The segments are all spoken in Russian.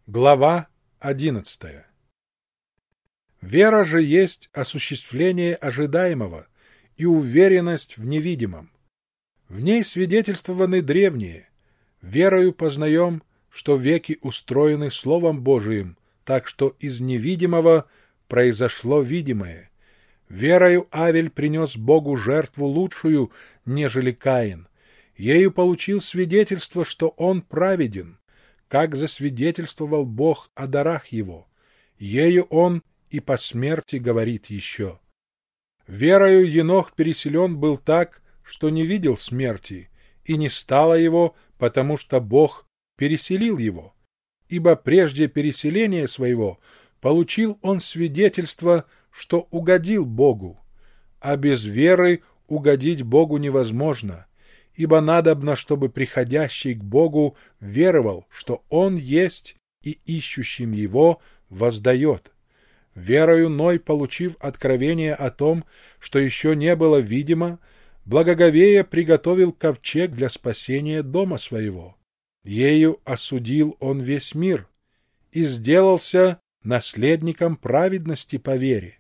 Глава 11. Вера же есть осуществление ожидаемого и уверенность в невидимом. В ней свидетельствованы древние. Верою познаем, что веки устроены Словом Божиим, так что из невидимого произошло видимое. Верою Авель принес Богу жертву лучшую, нежели Каин. Ею получил свидетельство, что он праведен, как засвидетельствовал Бог о дарах его. Ею он и по смерти говорит еще. Верою Енох переселен был так, что не видел смерти, и не стало его, потому что Бог переселил его. Ибо прежде переселения своего получил он свидетельство, что угодил Богу. А без веры угодить Богу невозможно, ибо надобно, чтобы приходящий к Богу веровал, что Он есть, и ищущим Его воздает. Верою Ной, получив откровение о том, что еще не было видимо, благоговея приготовил ковчег для спасения дома своего. Ею осудил он весь мир и сделался наследником праведности по вере.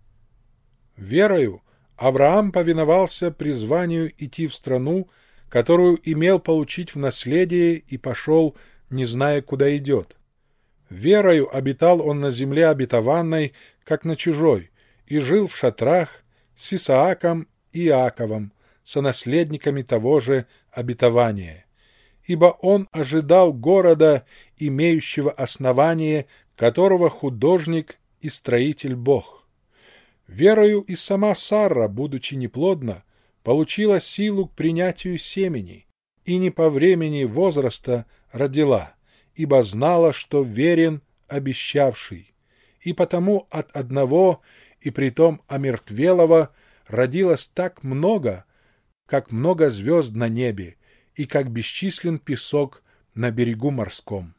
Верою Авраам повиновался призванию идти в страну, которую имел получить в наследие, и пошел, не зная, куда идет. Верою обитал он на земле обетованной, как на чужой, и жил в шатрах с Исааком и Иаковом, сонаследниками того же обетования. Ибо он ожидал города, имеющего основание, которого художник и строитель Бог. Верою и сама Сарра, будучи неплодна, получила силу к принятию семени, и не по времени возраста родила, ибо знала, что верен обещавший, и потому от одного, и притом омертвелого, родилось так много, как много звезд на небе, и как бесчислен песок на берегу морском.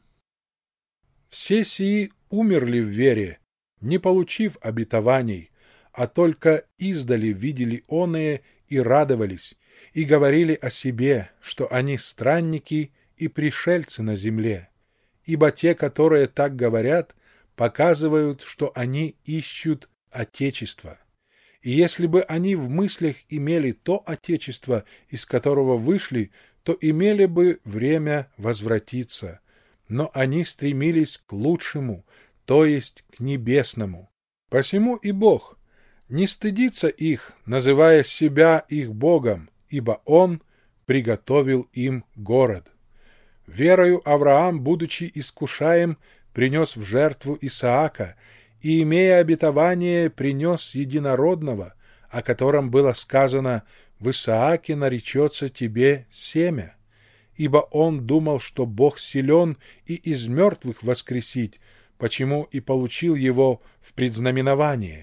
Все сии умерли в вере, не получив обетований, а только издали видели оные и радовались, и говорили о себе, что они странники и пришельцы на земле. Ибо те, которые так говорят, показывают, что они ищут Отечество. И если бы они в мыслях имели то Отечество, из которого вышли, то имели бы время возвратиться. Но они стремились к лучшему, то есть к небесному. Посему и Бог не стыдится их, называя себя их Богом, ибо Он приготовил им город. Верою Авраам, будучи искушаем, принес в жертву Исаака, и, имея обетование, принес единородного, о котором было сказано: «В Исааке наречется тебе семя». Ибо он думал, что Бог силен и из мертвых воскресить, почему и получил его в предзнаменование.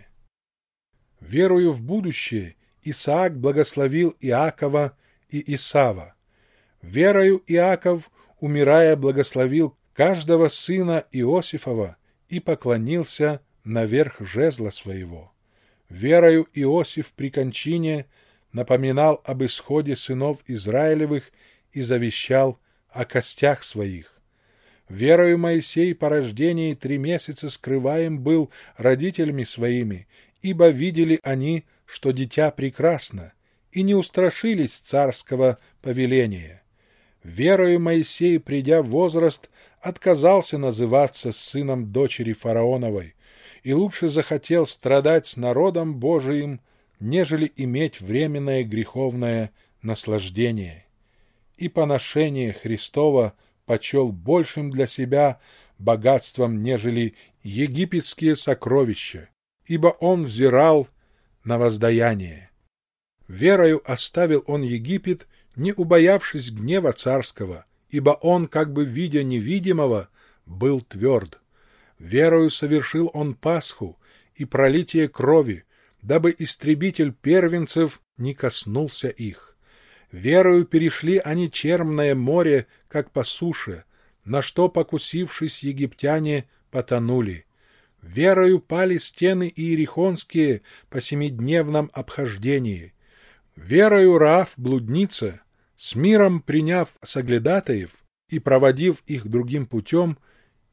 Верою в будущее Исаак благословил Иакова и Исава. Верою Иаков, умирая, благословил каждого сына Иосифова и поклонился наверх жезла своего. Верою Иосиф при кончине напоминал об исходе сынов Израилевых и завещал о костях своих. Верою Моисей по рождении 3 месяца скрываем был родителями своими, ибо видели они, что дитя прекрасно, и не устрашились царского повеления. Верою Моисей, придя в возраст, отказался называться сыном дочери фараоновой, и лучше захотел страдать с народом Божиим, нежели иметь временное греховное наслаждение. И поношение Христова почел большим для себя богатством, нежели египетские сокровища, ибо он взирал на воздаяние. Верою оставил он Египет, не убоявшись гнева царского, ибо он, как бы видя невидимого, был тверд. Верою совершил он Пасху и пролитие крови, дабы истребитель первенцев не коснулся их. Верою перешли они Черное море, как по суше, на что, покусившись, египтяне потонули. Верою пали стены иерихонские по 7-дневном обхождении. Верою Раав, блудница, с миром приняв соглядатаев и проводив их другим путем,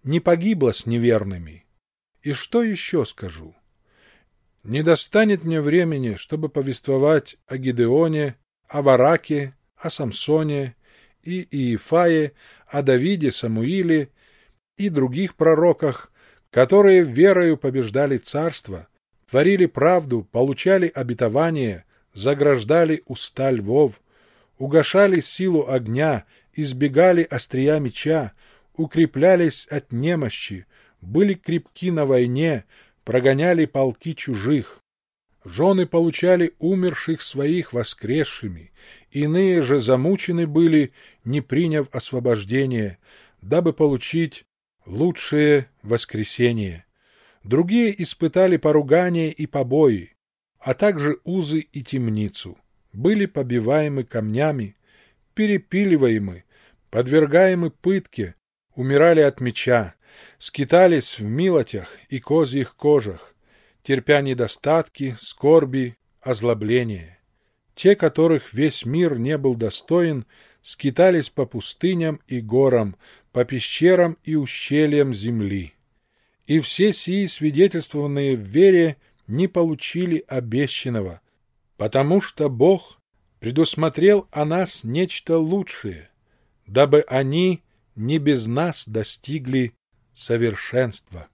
не погибла с неверными. И что еще скажу? Не достанет мне времени, чтобы повествовать о Гидеоне, о Вараке, о Самсоне и Иефае, о Давиде, Самуиле и других пророках, которые верою побеждали царство, творили правду, получали обетование, заграждали уста львов, угашали силу огня, избегали острия меча, укреплялись от немощи, были крепки на войне, прогоняли полки чужих. Жены получали умерших своих воскресшими, иные же замучены были, не приняв освобождение, дабы получить лучшее воскресение. Другие испытали поругание и побои, а также узы и темницу, были побиваемы камнями, перепиливаемы, подвергаемы пытке, умирали от меча, скитались в милотях и козьих кожах, терпя недостатки, скорби, озлобления. Те, которых весь мир не был достоин, скитались по пустыням и горам, по пещерам и ущельям земли. И все сии, свидетельствованные в вере, не получили обещанного, потому что Бог предусмотрел о нас нечто лучшее, дабы они не без нас достигли совершенства.